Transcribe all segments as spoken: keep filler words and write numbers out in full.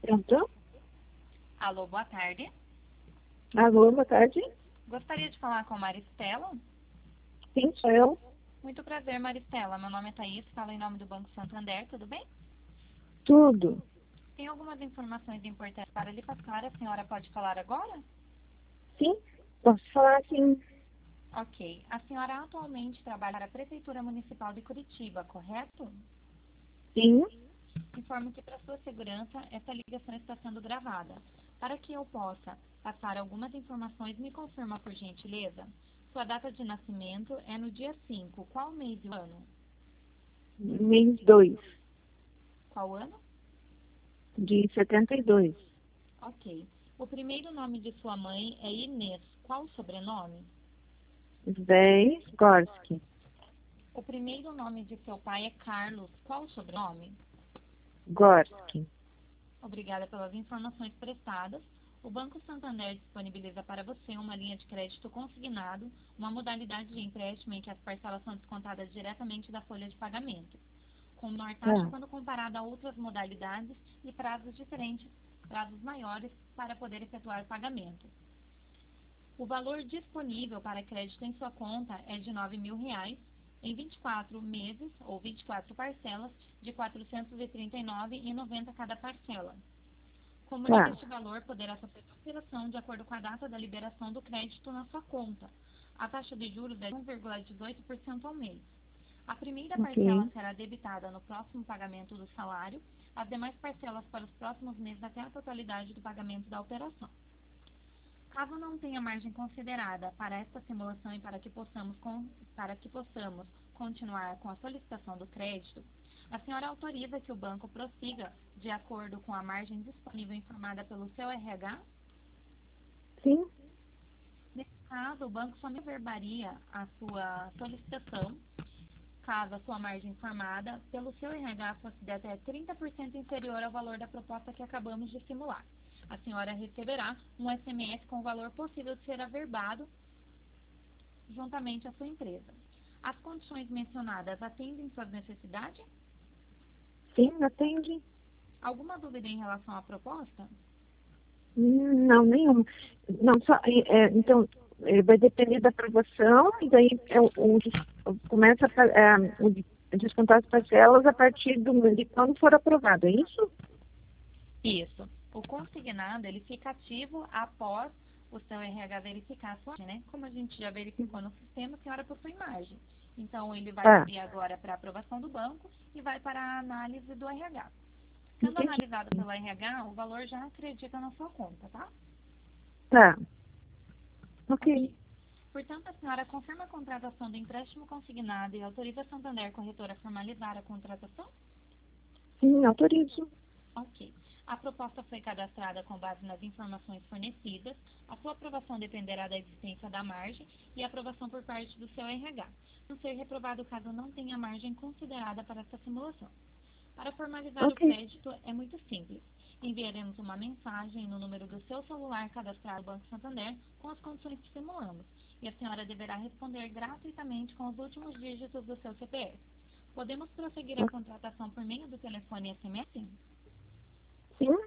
Pronto? Alô, boa tarde. Alô, boa tarde. Gostaria de falar com Maristela. Sim, sou eu. Muito prazer, Maristela. Meu nome é Thaís, falo em nome do Banco Santander, tudo bem? Tudo. Tem algumas informações importantes para lhe passar. A senhora pode falar agora? Sim, posso falar sim. Ok. A senhora atualmente trabalha para a Prefeitura Municipal de Curitiba, correto? Sim, Informo que, para sua segurança, essa ligação está sendo gravada. Para que eu possa passar algumas informações, me confirma, por gentileza. Sua data de nascimento é no dia cinco. Qual mês e o ano? mês dois Qual ano? de setenta e dois. Ok. O primeiro nome de sua mãe é Inês. Qual o sobrenome? dez, Gorski. O primeiro nome de seu pai é Carlos. Qual o sobrenome? Gorski. Obrigada pelas informações prestadas. O Banco Santander disponibiliza para você uma linha de crédito consignado, uma modalidade de empréstimo em que as parcelas são descontadas diretamente da folha de pagamento, com menor taxa Ah, quando comparada a outras modalidades e prazos diferentes, prazos maiores para poder efetuar o pagamento. O valor disponível para crédito em sua conta é de nove mil reais em vinte e quatro meses ou vinte e quatro parcelas de quatrocentos e trinta e nove reais e noventa centavos cada parcela. Comunique tá. este valor poderá sofrer alteração de acordo com a data da liberação do crédito na sua conta. A taxa de juros é de um vírgula dezoito por cento ao mês. A primeira parcela Ok. será debitada no próximo pagamento do salário, as demais parcelas para os próximos meses até a totalidade do pagamento da operação. Caso não tenha margem considerada para esta simulação e para que possamos, con- para que possamos continuar com a solicitação do crédito, a senhora autoriza que o banco prossiga de acordo com a margem disponível informada pelo seu R H? Sim, Nesse caso, o banco somente verbaria a sua solicitação caso a sua margem informada pelo seu R H fosse de até trinta por cento inferior ao valor da proposta que acabamos de simular. A senhora receberá um S M S com o valor possível de ser averbado juntamente à sua empresa. As condições mencionadas atendem suas necessidades? sim, atende. Alguma dúvida em relação à proposta? Hum, Não, nenhuma. Não, só, é, então, é, vai depender da aprovação e daí é, o, o des- começa a, pa- é, o de- descontar as parcelas a partir do, de quando for aprovado, é isso? Isso. O consignado, ele fica ativo após o seu R H verificar a sua margem, né? Como a gente já verificou no sistema, a senhora possui margem. Então, ele vai Tá, subir agora para a aprovação do banco e vai para a análise do R H. Sendo entendi. analisado pelo R H, o valor já acredita na sua conta, tá? Tá, ok. Ok. Portanto, a senhora confirma a contratação do empréstimo consignado e autoriza a Santander Corretora a formalizar a contratação? Sim, autorizo. Ok. A proposta foi cadastrada com base nas informações fornecidas. A sua aprovação dependerá da existência da margem e aprovação por parte do seu R H. Não ser reprovado caso não tenha margem considerada para essa simulação. Para formalizar o Ok, crédito é muito simples. Enviaremos uma mensagem no número do seu celular cadastrado no Banco Santander com as condições que simulamos. E a senhora deverá responder gratuitamente com os últimos dígitos do seu C P F. Podemos prosseguir a contratação por meio do telefone S M S? sim,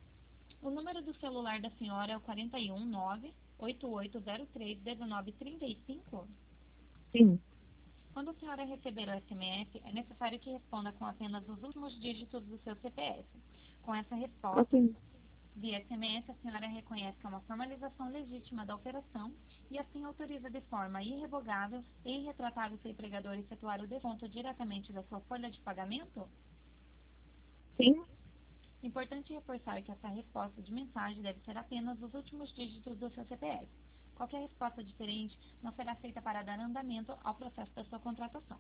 O número do celular da senhora é o quatro um nove oito oito zero três um nove três cinco? sim. Quando a senhora receber o S M S, é necessário que responda com apenas os últimos dígitos do seu C P F. Com essa Ok, resposta, via S M S, a senhora reconhece que é uma formalização legítima da operação e assim autoriza de forma irrevogável e irretratável seu empregador efetuar o desconto diretamente da sua folha de pagamento? sim, Importante reforçar que essa resposta de mensagem deve ser apenas os últimos dígitos do seu C P F. Qualquer resposta diferente não será aceita para dar andamento ao processo da sua contratação.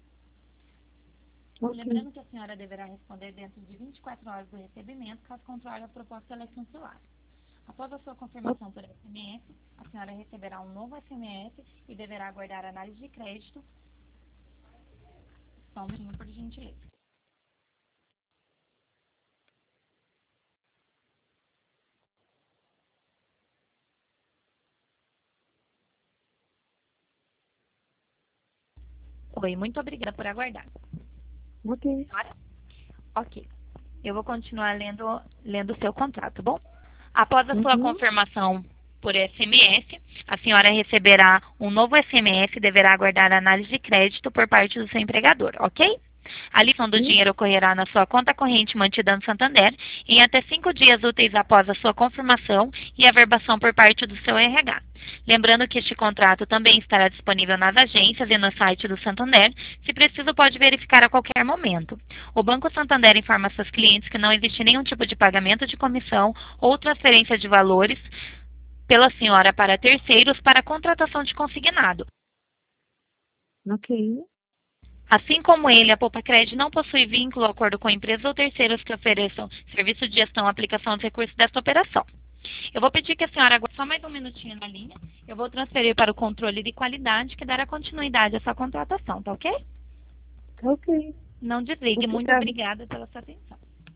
ok. Lembrando que a senhora deverá responder dentro de vinte e quatro horas do recebimento, caso contrário, a proposta ela é cancelada. Após a sua O- confirmação por S M S, a senhora receberá um novo S M S e deverá aguardar a análise de crédito. Só um minutinho, por gentileza. Oi, muito obrigada por aguardar. Ok, Ok. Eu vou continuar lendo, lendo o seu contrato, tá bom? Após a sua Uhum. confirmação por S M S, a senhora receberá um novo S M S e deverá aguardar a análise de crédito por parte do seu empregador, ok? A lição do Sim. dinheiro ocorrerá na sua conta corrente mantida no Santander em até cinco dias úteis após a sua confirmação e averbação por parte do seu R H. Lembrando que este contrato também estará disponível nas agências e no site do Santander. Se preciso, pode verificar a qualquer momento. O Banco Santander informa seus clientes que não existe nenhum tipo de pagamento de comissão ou transferência de valores pela senhora para terceiros para a contratação de consignado. Ok. Assim como ele, a Poupa Cred não possui vínculo ou acordo com empresas ou terceiros que ofereçam serviço de gestão ou aplicação dos recursos desta operação. Eu vou pedir que a senhora aguarde só mais um minutinho na linha. Eu vou transferir para o controle de qualidade que dará continuidade à sua contratação, tá ok? Ok. Não desligue. Muito Obrigada. obrigada pela sua atenção.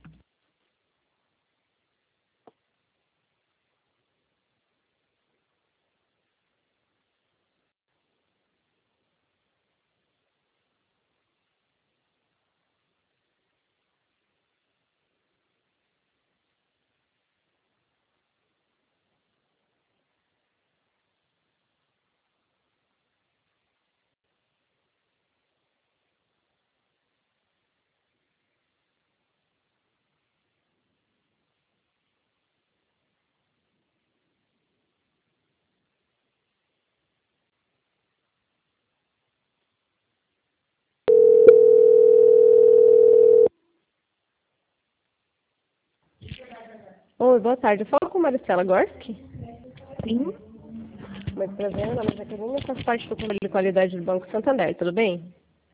Oi, boa tarde. Eu falo com Maricela Gorski. Sim. Muito prazer, meu nome é Jaqueline, eu faço parte do controle de qualidade do Banco Santander, tudo bem?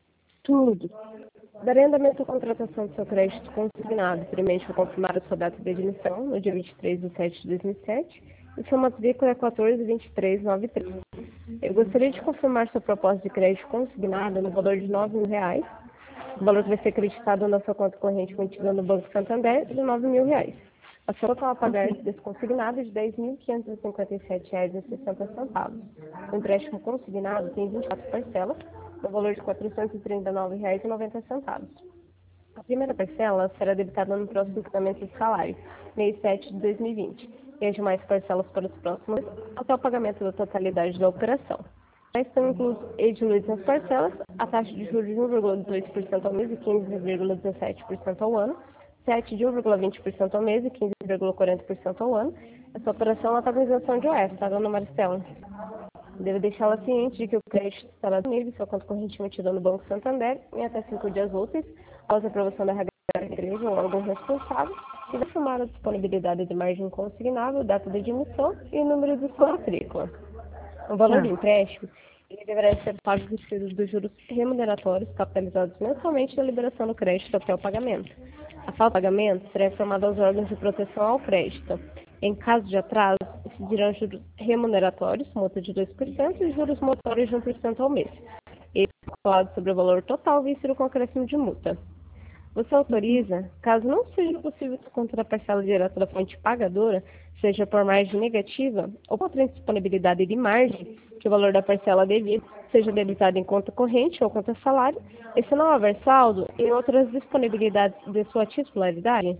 Tudo. Darei andamento à contratação do seu crédito consignado. Primeiramente, vou confirmar a sua data de admissão, no dia vinte e três de setembro de dois mil e sete, e sua matrícula é quatorze vinte e três noventa e três. Eu gostaria de confirmar sua proposta de crédito consignada no valor de nove mil reais. O valor que vai ser acreditado na sua conta corrente mantida no Banco Santander é de nove mil reais. A sua total a pagar desse consignado é de dez mil quinhentos e cinquenta e sete reais e sessenta centavos. O empréstimo consignado tem vinte e quatro parcelas, no valor de quatrocentos e trinta e nove reais e noventa centavos. A primeira parcela será debitada no próximo pagamento de salário, mês sete de dois mil e vinte, e as demais parcelas para os próximos até o pagamento da totalidade da operação. Já estão inclusos e diluídos nas parcelas a taxa de juros de um vírgula dois por cento ao mês e quinze vírgula dezessete por cento ao ano, sete de um vírgula vinte por cento ao mês e quinze vírgula quarenta por cento ao ano. Essa operação está com isenção de O F, tá, dona Marcela? Devo deixá-la ciente de que o crédito estará disponível em sua conta corrente mantida no Banco Santander em até cinco dias úteis, após a aprovação da regra da igreja ou órgão responsável, e vai informar a disponibilidade de margem consignável, data de admissão e o número de sua matrícula. O valor do Tá. empréstimo ele deverá ser pago dos dos juros remuneratórios capitalizados mensalmente na liberação do crédito até o pagamento. A falta de pagamento será informada aos órgãos de proteção ao crédito. Em caso de atraso, incidirão juros remuneratórios, multa de dois por cento e juros motórios de um por cento ao mês. Esse calculado sobre o valor total vencido com acréscimo de multa. Você autoriza, caso não seja possível desconto da parcela direta da fonte pagadora, seja por margem negativa ou por outra indisponibilidade de margem, que o valor da parcela devida seja debitado em conta corrente ou conta salário, e se não houver saldo, em outras disponibilidades de sua titularidade?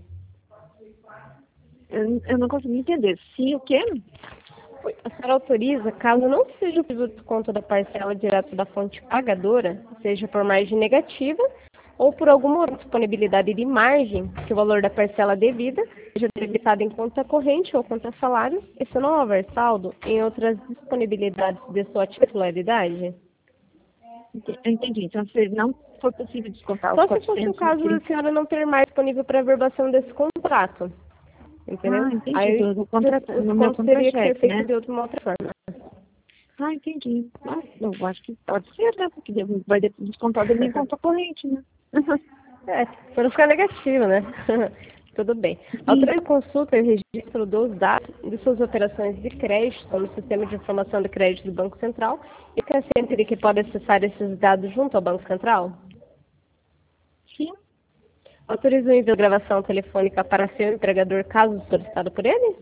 Eu, eu não consegui entender. Se o quê? A senhora autoriza, caso não seja possível desconto da parcela direta da fonte pagadora, seja por margem negativa ou por alguma outra disponibilidade de margem, que o valor da parcela devida seja debitado em conta corrente ou conta salário, e se não houver saldo, em outras disponibilidades de sua titularidade? Ente- Eu entendi. Então, se não for possível descontar os Só se fosse o quatrocentos caso da naquele... senhora não ter mais disponível para averbação desse contrato, Ah, entendeu? entendi. Aí Do, do o contra... o no meu desconto teria que ser contra-cheque, feito né? de outra, outra forma. Ah, entendi. Ah, eu acho que pode ser, né? Porque deve- vai de- descontar da minha conta corrente, né? É, para não ficar negativo, né? Tudo bem. Sim. Autoriza a consulta e o registro dos dados de suas operações de crédito no Sistema de Informação de Crédito do Banco Central e fica ciente de que pode acessar esses dados junto ao Banco Central? Sim. Autoriza o envio de gravação telefônica para seu empregador caso solicitado por ele?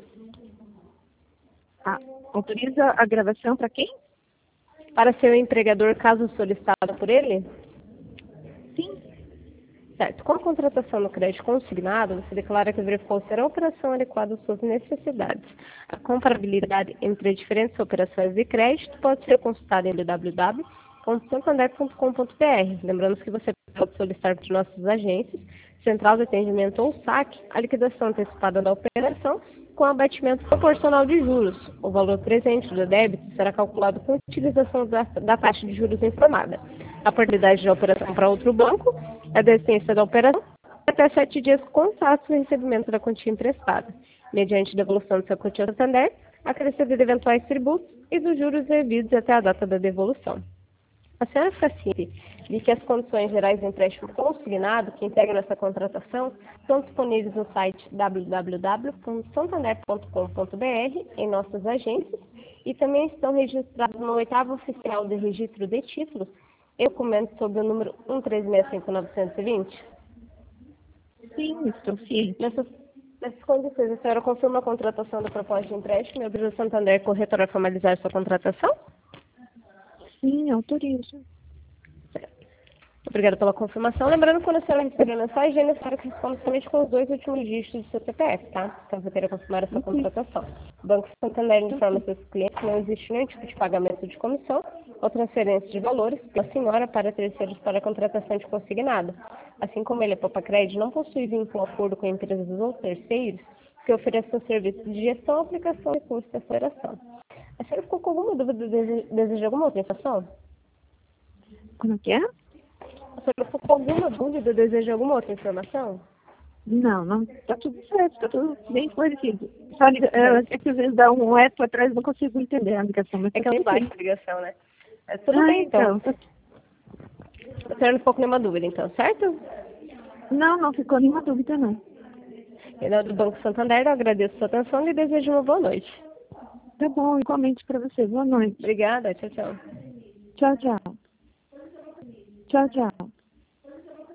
Ah, autoriza a gravação para quem? Para seu empregador caso solicitado por ele? Sim. Certo. Com a contratação do crédito consignado, você declara que verificou ser a operação adequada às suas necessidades. A comparabilidade entre diferentes operações de crédito pode ser consultada em w w w ponto santander ponto com ponto b r. Lembrando que você pode solicitar para nossas agências, central de atendimento ou saque, a liquidação antecipada da operação com abatimento proporcional de juros. O valor presente do débito será calculado com utilização da, da taxa de juros informada. A prioridade da operação para outro banco, a decência da operação, até sete dias contados no recebimento da quantia emprestada, mediante devolução do seu quantia ao Santander, acrescida de eventuais tributos e dos juros devidos até a data da devolução. A senhora fica ciente de que as condições gerais do empréstimo consignado que integram essa contratação estão disponíveis no site w w w ponto santander ponto com ponto b r em nossas agências e também estão registrados no oitavo oficial de registro de títulos e documento sob o número um três seis cinco nove dois zero? Sim, estou ciente. Nessas, nessas condições, a senhora confirma a contratação da proposta de empréstimo e autoriza o Santander Corretora a formalizar sua contratação? Sim, autorizo. Obrigada pela confirmação. Lembrando que quando a senhora receber a mensagem, é necessário que responda somente com os dois últimos dígitos do seu C P F, tá? Caso você queira confirmar a sua contratação. O Banco Santander informa seus clientes que não existe nenhum tipo de pagamento de comissão ou transferência de valores pela senhora para terceiros para a contratação de consignado. Assim como ele, a Poupa Crédito, não possui vínculo ou acordo com empresas ou terceiros que ofereçam serviços de gestão, aplicação e custo de aceleração. A senhora ficou com alguma dúvida, dese- deseja alguma outra informação? Como é que é? A senhora ficou com alguma dúvida, deseja alguma outra informação? Não, não, tá tudo certo, tá tudo bem esclarecido. Só liga, é, é que às vezes dá um eco atrás, não consigo entender a ligação. Mas É tá que eu tudo embaixo bem. a ligação, né? É, tudo Ah, bem, então. então. A senhora não ficou com nenhuma dúvida, então, certo? Não, não ficou nenhuma dúvida, não. Em nome do Banco Santander, eu agradeço a sua atenção e desejo uma boa noite. Tá bom, igualmente para você. Boa noite. Obrigada, tchau, tchau. Tchau, tchau. Tchau, tchau.